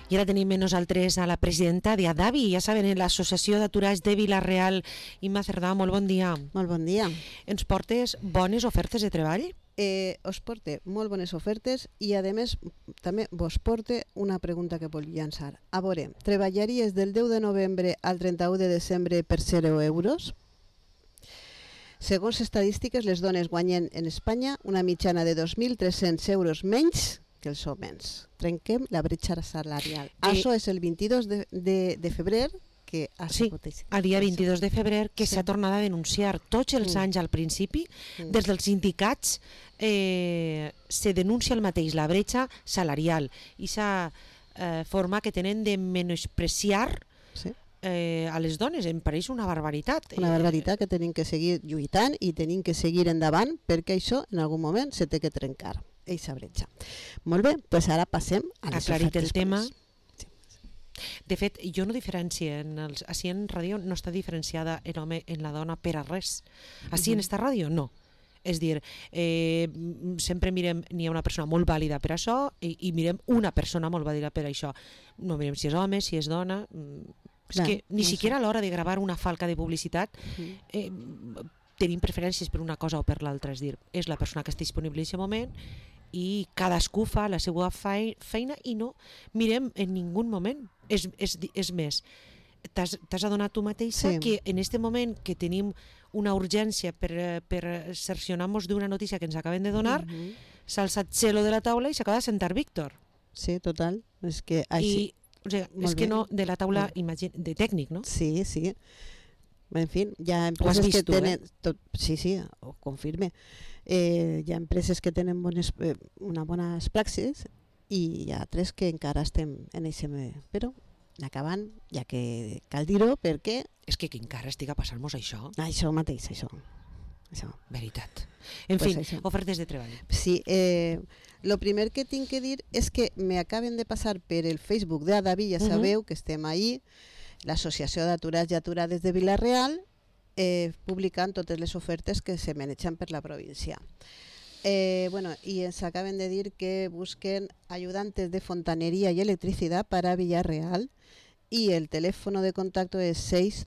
I ara tenim amb nosaltres a la presidenta d'Adavi, ja saben, l'Associació d'Aturats de Vila-real. Imma Cerdà, molt bon dia. Molt bon dia. Ens portes bones ofertes de treball? Us porte molt bones ofertes i a més també vos porte una pregunta que vol llançar. A veure, treballaries del 10 de novembre al 31 de desembre per 0 euros? Segons estadístiques, les dones guanyen en Espanya una mitjana de 2.300 euros menys que els homes. Trenquem la bretxa salarial. Això és el 22 de febrer, que sí, el dia 22 de febrer, que s'ha tornat a denunciar tots els anys al principi, des dels sindicats se denuncia el mateix, la bretxa salarial, i s'ha forma que tenen de menospreciar a les dones. Em pareix una barbaritat. Una barbaritat que tenim que seguir lluitant i tenim que seguir endavant, perquè això en algun moment se té que trencar, eixa bretxa. Molt bé, doncs ara passem a les aclarit ofertes. El tema. De fet, jo no diferencio, així en ràdio no està diferenciada l'home en la dona per a res. Així en esta ràdio no. És dir, sempre mirem, n'hi ha una persona molt vàlida per això i mirem una persona molt vàlida per això. No mirem si és home, si és dona. És que ni siquiera a l'hora de gravar una falca de publicitat tenim preferències per una cosa o per l'altra. És dir, és la persona que està disponible en aquest moment i cadascú fa la seva feina i no mirem en ningú moment. És més, t'has adonat tu mateixa que en aquest moment que tenim una urgència per cercionar-nos d'una notícia que ens acaben de donar, s'ha alçat Txelo de la taula i s'acaba de sentar Víctor. Sí, total. És que així... És que no, de la taula de tècnic, no? Sí, sí. En fi, hi ha empreses que tenen... Sí, ho confirme. Hi ha empreses que tenen unes bones praxis i hi ha altres que encara estem en aquest... Però acabant, ja que cal dir-ho, perquè... És que encara estiga passant-nos això. Això mateix, això. Veritat. En fi, ofertes de treball. Sí, lo primer que tinc que dir és que me acaben de passar per el Facebook d'Adavi, ja sabeu que estem ahí, l'Associació d'Aturats i Aturades de Vila-real, publicant totes les ofertes que se manegen per la província. I ens acaben de dir que busquen ayudantes de fontanería y electricidad para Villarreal y el teléfono de contacto es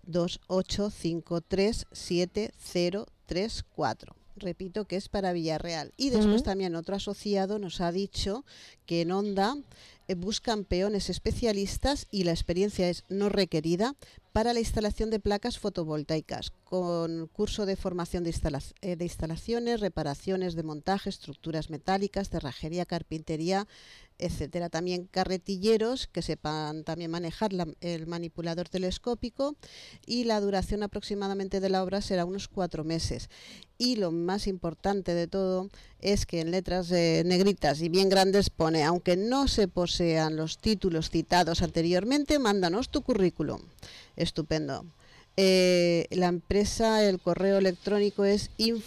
628537034. Repito que es para Villarreal. Y después también otro asociado nos ha dicho que en Onda buscan peones especialistas y la experiencia es no requerida para la instalación de placas fotovoltaicas, con curso de formación de instalaciones, reparaciones de montaje, estructuras metálicas, cerrajería, carpintería, etcétera. También carretilleros que sepan también manejar el manipulador telescópico, y la duración aproximadamente de la obra será unos 4 meses. Y lo más importante de todo es que en letras negritas y bien grandes pone: aunque no se posean los títulos citados anteriormente, mándanos tu currículum. Estupendo. La empresa, el correo electrónico es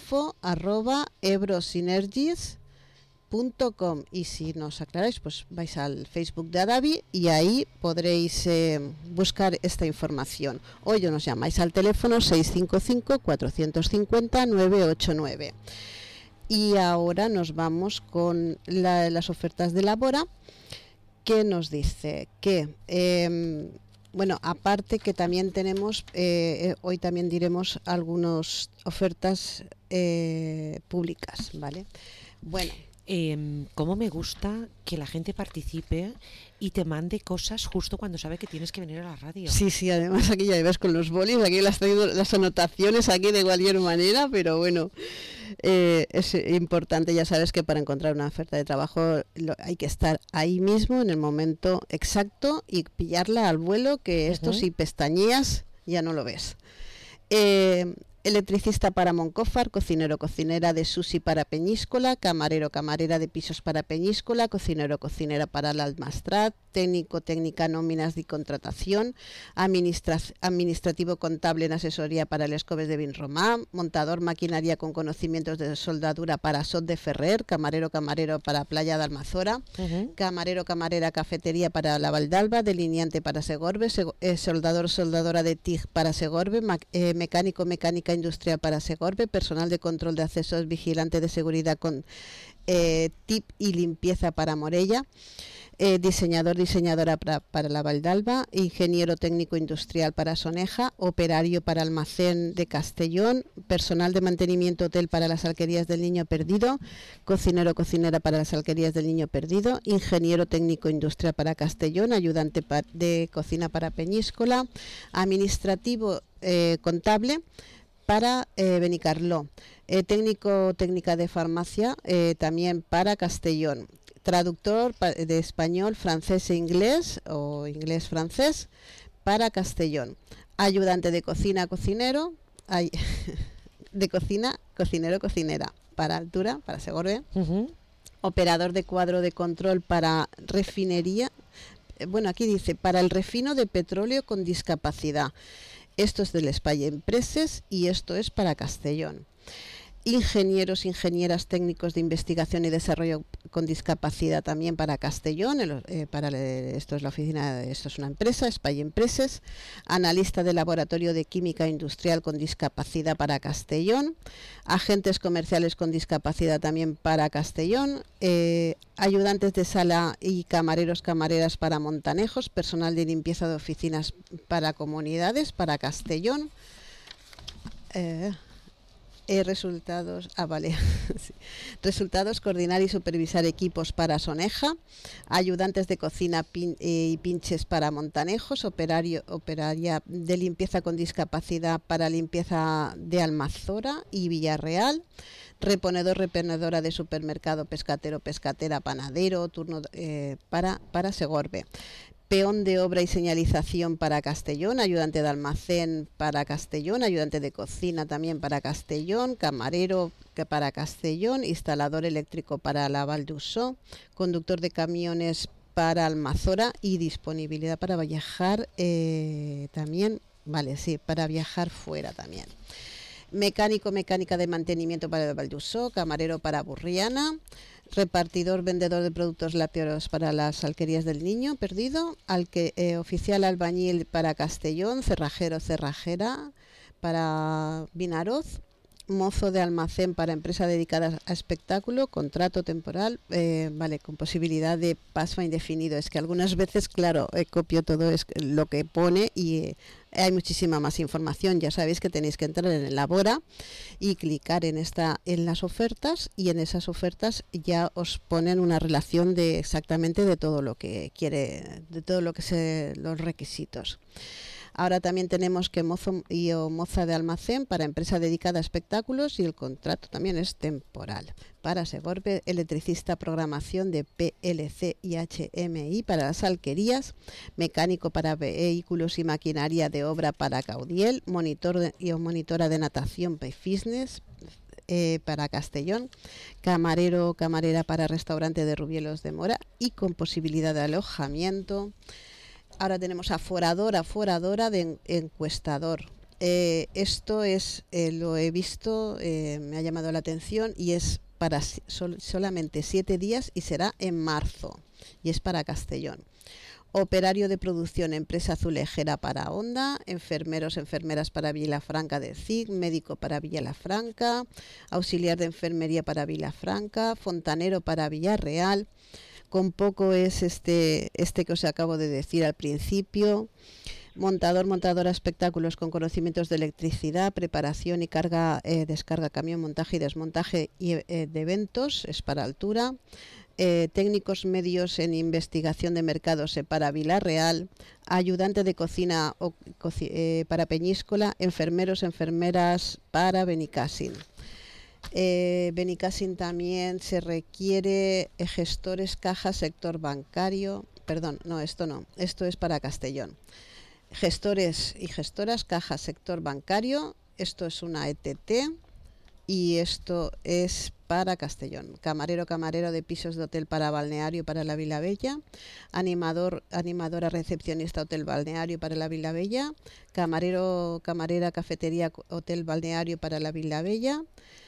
info@ebrosynergies.com, y si nos aclaráis, pues vais al Facebook de Adavi y ahí podréis buscar esta información. Hoy nos llamáis al teléfono 655-450-989. Y ahora nos vamos con las ofertas de Labora, que nos dice que aparte que también tenemos, hoy también diremos algunas ofertas públicas, ¿vale? Bueno. Cómo me gusta que la gente participe y te mande cosas justo cuando sabe que tienes que venir a la radio. Sí, además aquí ya ves con los bolis, aquí las traigo las anotaciones aquí de cualquier manera, pero bueno, es importante, ya sabes que para encontrar una oferta de trabajo hay que estar ahí mismo en el momento exacto y pillarla al vuelo, que esto si pestañeas ya no lo ves. Electricista para Moncófar, cocinero, cocinera de sushi para Peñíscola, camarero, camarera de pisos para Peñíscola, cocinero, cocinera para el Almastrat, técnico, técnica, nóminas de contratación, administrativo contable en asesoría para el Escobes de Vinromà, montador, maquinaria con conocimientos de soldadura para Sot de Ferrer, camarero, camarero para Playa de Almazora, camarero, camarera, cafetería para la Valdalba, delineante para Segorbe, soldador, soldadora de TIG para Segorbe, mecánico, mecánica industrial para Segorbe, personal de control de accesos, vigilante de seguridad con TIP y limpieza para Morella, diseñadora para la Valdalba, ingeniero técnico industrial para Soneja, operario para Almacén de Castellón, personal de mantenimiento hotel para las Alquerías del Niño Perdido, cocinera para las Alquerías del Niño Perdido, ingeniero técnico industrial para Castellón, ayudante de cocina para Peñíscola, administrativo contable para Benicarló, técnica de farmacia también para Castellón, traductor de español, francés e inglés o inglés-francés para Castellón, ayudante de cocina, cocinero, de cocina, cocinera para Altura, para Segorbe, operador de cuadro de control para refinería, bueno, aquí dice, para el refino de petróleo con discapacidad. Esto es del España Empresas y esto es para Castellón. Ingenieros, ingenieras técnicos de investigación y desarrollo con discapacidad también para Castellón, esto es la oficina, esto es una empresa, España Empresas. Analista de laboratorio de química industrial con discapacidad para Castellón. Agentes comerciales con discapacidad también para Castellón. Ayudantes de sala y camareros, camareras para Montanejos. Personal de limpieza de oficinas para comunidades para Castellón. Resultados, sí. Resultados, coordinar y supervisar equipos para Soneja, ayudantes de cocina y pinches para Montanejos, operaria de limpieza con discapacidad para limpieza de Almazora y Villarreal, reponedora de supermercado, pescatera, panadero, turno para Segorbe. Peón de obra y señalización para Castellón, ayudante de almacén para Castellón, ayudante de cocina también para Castellón, camarero para Castellón, instalador eléctrico para la Val d'Ussó, conductor de camiones para Almazora y disponibilidad para viajar también, vale, sí, para viajar fuera también. Mecánica de mantenimiento para el Val d'Ussó, camarero para Burriana, repartidor, vendedor de productos lácteos para las Alquerías del Niño Perdido, oficial albañil para Castellón, cerrajera para Vinaroz, mozo de almacén para empresa dedicada a espectáculo, contrato temporal, con posibilidad de paso a indefinido. Es que algunas veces, claro, copio todo lo que pone y hay muchísima más información. Ya sabéis que tenéis que entrar en Elabora y clicar en las ofertas, y en esas ofertas ya os ponen una relación de exactamente de todo lo que quiere, de todo lo que los requisitos. Ahora también tenemos que mozo o moza de almacén para empresa dedicada a espectáculos, y el contrato también es temporal. Para Segorbe, electricista, programación de PLC y HMI para las Alquerías, mecánico para vehículos y maquinaria de obra para Caudiel, monitora de natación y fitness para Castellón, camarera para restaurante de Rubielos de Mora y con posibilidad de alojamiento. Ahora tenemos aforadora de encuestador. Esto es, lo he visto, me ha llamado la atención, y es para solamente 7 días y será en marzo, y es para Castellón. Operario de producción, empresa azulejera para Honda, enfermeras para Vilafranca de CIG, médico para Vilafranca, auxiliar de enfermería para Vilafranca, fontanero para Villarreal. Con poco es este que os acabo de decir al principio. Montadora espectáculos con conocimientos de electricidad, preparación y descarga, camión, montaje y desmontaje de eventos, es para Altura. Técnicos medios en investigación de mercados para Villarreal. Ayudante de cocina para Peñíscola. Enfermeras para Benicàssim. Benicàssim también se requiere gestores, caja, sector bancario. Perdón, no, esto es para Castellón. Gestores y gestoras, caja, sector bancario. Esto es una ETT y esto es para Castellón. Camarera de pisos de hotel para balneario para la Vila Bella. Animadora recepcionista hotel balneario para la Vila Bella. Camarera cafetería hotel balneario para la Vila Bella.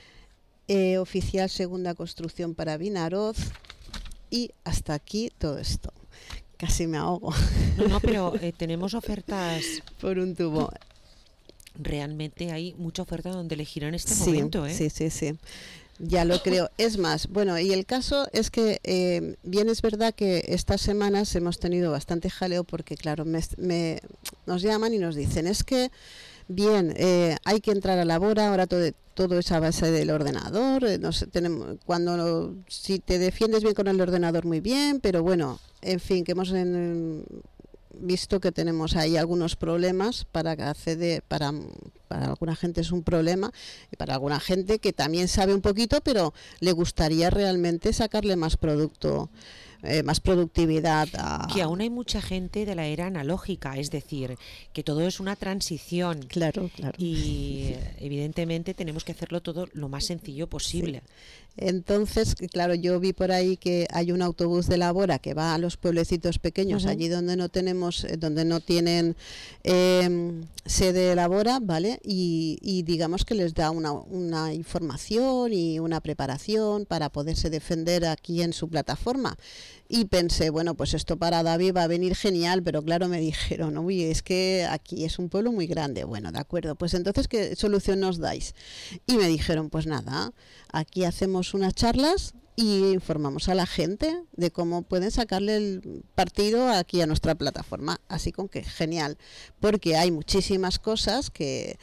Oficial segunda construcción para Vinaroz, y hasta aquí todo esto. Casi me ahogo. No, pero tenemos ofertas por un tubo. realmente hay mucha oferta donde elegir en este Sí, momento, ¿eh? sí. Ya lo creo. Es más, bueno, y el caso es que bien es verdad que estas semanas hemos tenido bastante jaleo porque, claro, nos llaman y nos dicen, es que, bien, hay que entrar a la Bora, ahora todo es a base del ordenador, no sé, si te defiendes bien con el ordenador, muy bien, pero bueno, en fin, que hemos visto que tenemos ahí algunos problemas para acceder, para alguna gente es un problema, y para alguna gente que también sabe un poquito, pero le gustaría realmente sacarle más producto, más productividad que aún hay mucha gente de la era analógica, es decir, que todo es una transición. Claro. Y evidentemente tenemos que hacerlo todo lo más sencillo posible. Sí. Entonces, claro, yo vi por ahí que hay un autobús de la Bora que va a los pueblecitos pequeños, allí donde no tienen sede de la Bora, ¿vale? Y digamos que les da una información y una preparación para poderse defender aquí en su plataforma. Y pensé, bueno, pues esto para David va a venir genial, pero claro, me dijeron, uy, es que aquí es un pueblo muy grande. Bueno, de acuerdo, pues entonces, ¿qué solución nos dais? Y me dijeron, pues nada, aquí hacemos unas charlas y informamos a la gente de cómo pueden sacarle el partido aquí a nuestra plataforma. Así con que genial, porque hay muchísimas cosas que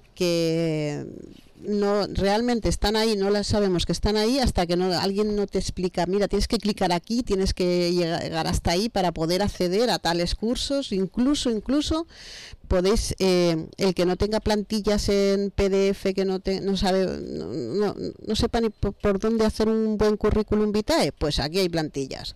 no realmente están ahí, no las sabemos que están ahí hasta que alguien no te explica, mira, tienes que clicar aquí, tienes que llegar hasta ahí para poder acceder a tales cursos, incluso podéis, el que no tenga plantillas en PDF, que no sepa ni por dónde hacer un buen currículum vitae, pues aquí hay plantillas.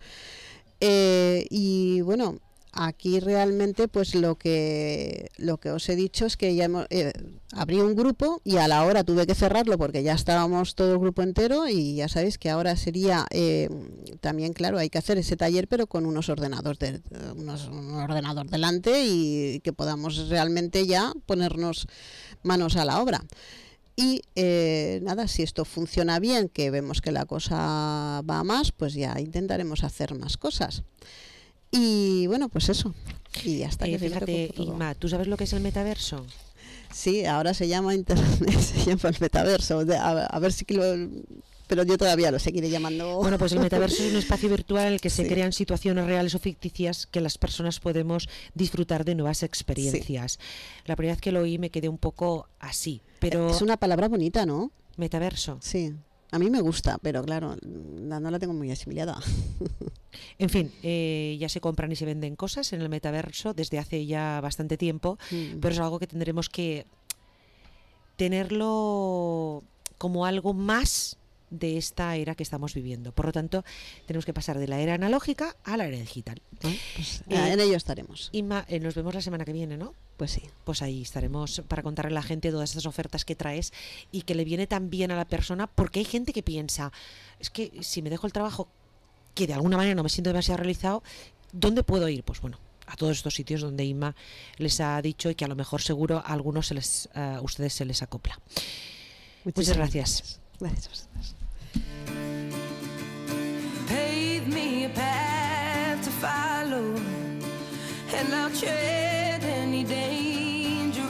Y bueno, aquí realmente pues lo que os he dicho es que ya abrí un grupo y a la hora tuve que cerrarlo porque ya estábamos todo el grupo entero y ya sabéis que ahora sería también, claro, hay que hacer ese taller pero con un ordenador delante y que podamos realmente ya ponernos manos a la obra. Y nada, si esto funciona bien, que vemos que la cosa va más, pues ya intentaremos hacer más cosas. Y bueno, pues eso. Y ya está. Fíjate, Inma, ¿tú sabes lo que es el metaverso? Sí, ahora se llama Internet, se llama el metaverso. A ver si pero yo todavía lo seguiré llamando. Bueno, pues el metaverso es un espacio virtual en el que se crean situaciones reales o ficticias que las personas podemos disfrutar de nuevas experiencias. Sí. La primera vez que lo oí me quedé un poco así, pero... Es una palabra bonita, ¿no? Metaverso. Sí. A mí me gusta, pero claro, no la tengo muy asimilada. En fin, ya se compran y se venden cosas en el metaverso desde hace ya bastante tiempo, pero es algo que tendremos que tenerlo como algo más de esta era que estamos viviendo. Por lo tanto, tenemos que pasar de la era analógica a la era digital. Pues, en ello estaremos. Inma, nos vemos la semana que viene, ¿no? Pues sí. Pues ahí estaremos para contarle a la gente todas estas ofertas que traes y que le viene tan bien a la persona, porque hay gente que piensa, es que si me dejo el trabajo, que de alguna manera no me siento demasiado realizado, ¿dónde puedo ir? Pues bueno, a todos estos sitios donde Inma les ha dicho y que a lo mejor seguro a algunos ustedes se les acopla. Muchas gracias. Gracias. Pave me a path to follow, and I'll tread any day.